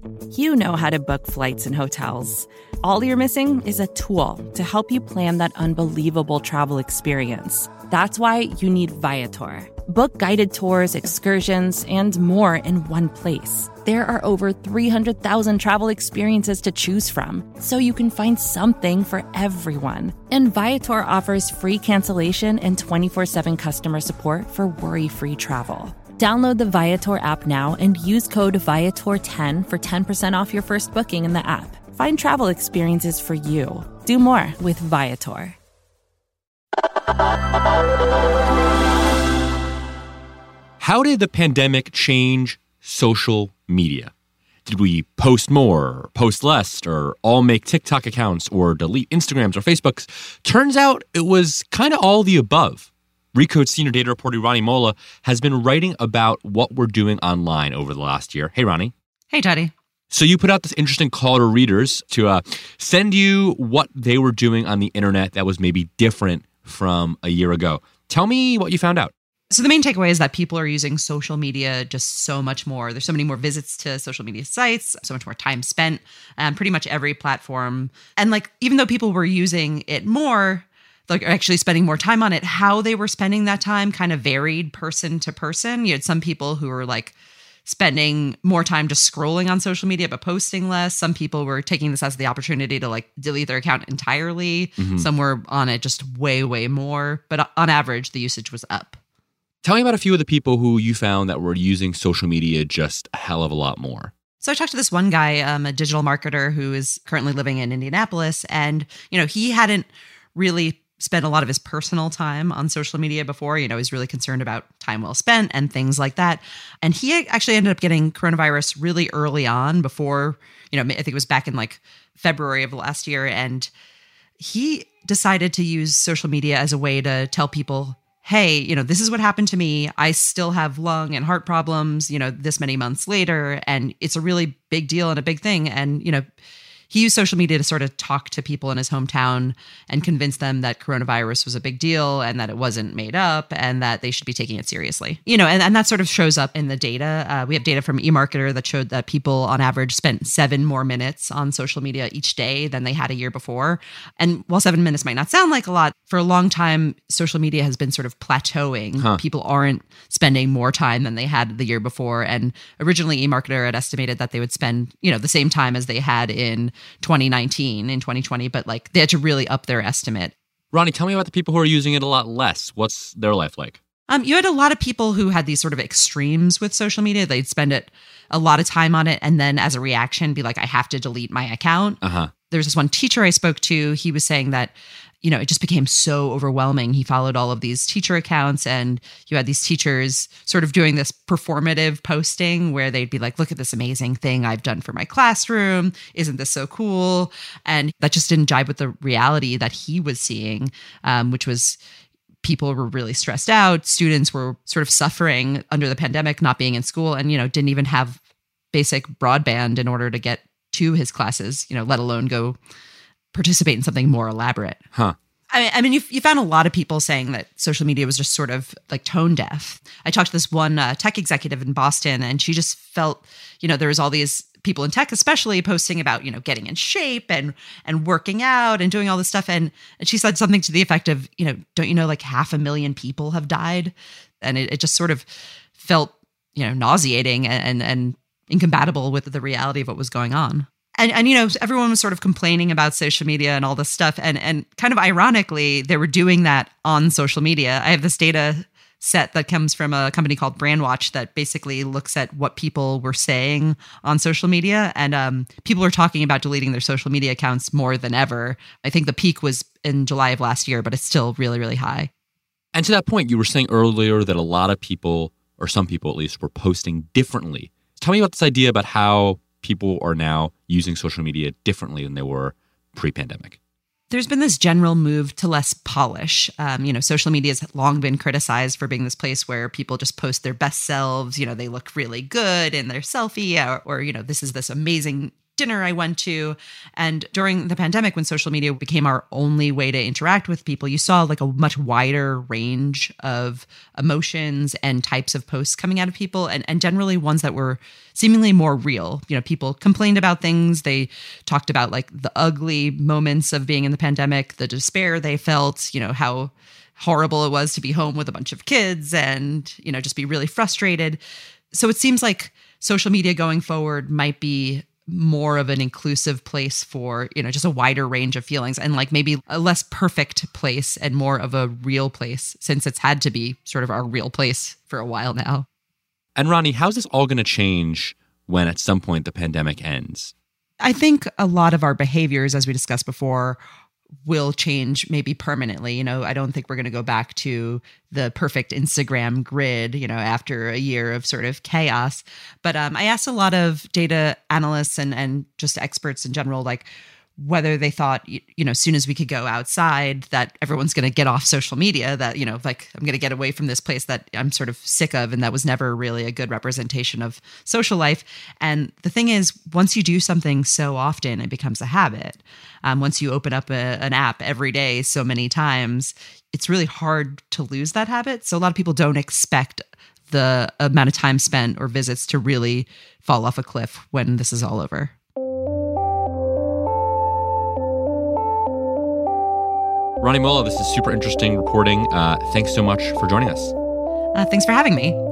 You know how to book flights and hotels. All you're missing is a tool to help you plan that unbelievable travel experience. That's why you need Viator. Book guided tours, excursions, and more in one place. There are over 300,000 travel experiences to choose from, so you can find something for everyone. And Viator offers free cancellation and 24/7 customer support for worry-free travel. Download the Viator app now and use code Viator10 for 10% off your first booking in the app. Find travel experiences for you. Do more with Viator. How did the pandemic change social media? Did we post more, or post less, or all make TikTok accounts, or delete Instagrams or Facebooks? Turns out it was kind of all the above. Recode senior data reporter Ronnie Molla has been writing about what we're doing online over the last year. Hey, Ronnie. Hey, Teddy. So you put out this interesting call to readers to send you what they were doing on the internet that was maybe different from a year ago. Tell me what you found out. So the main takeaway is that people are using social media just so much more. There's so many more visits to social media sites, so much more time spent on pretty much every platform. And like, even though people were using it more, like actually spending more time on it, how they were spending that time kind of varied person to person. You had some people who were like spending more time just scrolling on social media, but posting less. Some people were taking this as the opportunity to like delete their account entirely. Mm-hmm. Some were on it just way, way more. But on average, the usage was up. Tell me about a few of the people who you found that were using social media just a hell of a lot more. So I talked to this one guy, a digital marketer who is currently living in Indianapolis. And, you know, he hadn't really spent a lot of his personal time on social media before. You know, he's really concerned about time well spent and things like that. And he actually ended up getting coronavirus really early on before, you know, I think it was back in like February of last year. And he decided to use social media as a way to tell people, hey, you know, this is what happened to me. I still have lung and heart problems, you know, this many months later. And it's a really big deal and a big thing. And, you know, he used social media to sort of talk to people in his hometown and convince them that coronavirus was a big deal and that it wasn't made up and that they should be taking it seriously. You know, and that sort of shows up in the data. We have data from eMarketer that showed that people on average spent 7 more minutes on social media each day than they had a year before. And while 7 minutes might not sound like a lot, for a long time, social media has been sort of plateauing. People aren't spending more time than they had the year before. And originally, eMarketer had estimated that they would spend, you know, the same time as they had in 2019, in 2020, but like they had to really up their estimate. Ronnie, tell me about the people who are using it a lot less. What's their life like? You had a lot of people who had these sort of extremes with social media. They'd spend a lot of time on it and then as a reaction be like, I have to delete my account. There's this one teacher I spoke to. He was saying that, you know, it just became so overwhelming. He followed all of these teacher accounts and you had these teachers sort of doing this performative posting where they'd be like, look at this amazing thing I've done for my classroom. Isn't this so cool? And that just didn't jibe with the reality that he was seeing, which was people were really stressed out. Students were sort of suffering under the pandemic, not being in school and, you know, didn't even have basic broadband in order to get to his classes, you know, let alone go participate in something more elaborate. I mean, you found a lot of people saying that social media was just sort of like tone deaf. I talked to this one tech executive in Boston, and she just felt, you know, there was all these people in tech, especially posting about, you know, getting in shape and working out and doing all this stuff. And she said something to the effect of, you know, don't you know, like 500,000 people have died? And it just sort of felt, you know, nauseating and incompatible with the reality of what was going on. And you know, everyone was sort of complaining about social media and all this stuff. And kind of ironically, they were doing that on social media. I have this data set that comes from a company called Brandwatch that basically looks at what people were saying on social media. And people are talking about deleting their social media accounts more than ever. I think the peak was in July of last year, but it's still really, really high. And to that point, you were saying earlier that a lot of people, or some people at least, were posting differently. Tell me about this idea about how people are now using social media differently than they were pre-pandemic. There's been this general move to less polish. You know, social media has long been criticized for being this place where people just post their best selves. You know, they look really good in their selfie or you know, this is this amazing dinner I went to. And during the pandemic, when social media became our only way to interact with people, you saw like a much wider range of emotions and types of posts coming out of people, and generally ones that were seemingly more real. You know, people complained about things. They talked about like the ugly moments of being in the pandemic, the despair they felt, you know, how horrible it was to be home with a bunch of kids and, you know, just be really frustrated. So it seems like social media going forward might be more of an inclusive place for, you know, just a wider range of feelings, and like maybe a less perfect place and more of a real place, since it's had to be sort of our real place for a while now. And Rani, how's this all going to change when at some point the pandemic ends? I think a lot of our behaviors, as we discussed before, will change maybe permanently. You know, I don't think we're going to go back to the perfect Instagram grid, you know, after a year of sort of chaos. But I asked a lot of data analysts and just experts in general, like whether they thought, you know, as soon as we could go outside, that everyone's going to get off social media, that, you know, like I'm going to get away from this place that I'm sort of sick of and that was never really a good representation of social life. And the thing is, once you do something so often, it becomes a habit. Once you open up an app every day so many times, it's really hard to lose that habit. So a lot of people don't expect the amount of time spent or visits to really fall off a cliff when this is all over. Rani Molla, this is super interesting reporting. Thanks so much for joining us. Thanks for having me.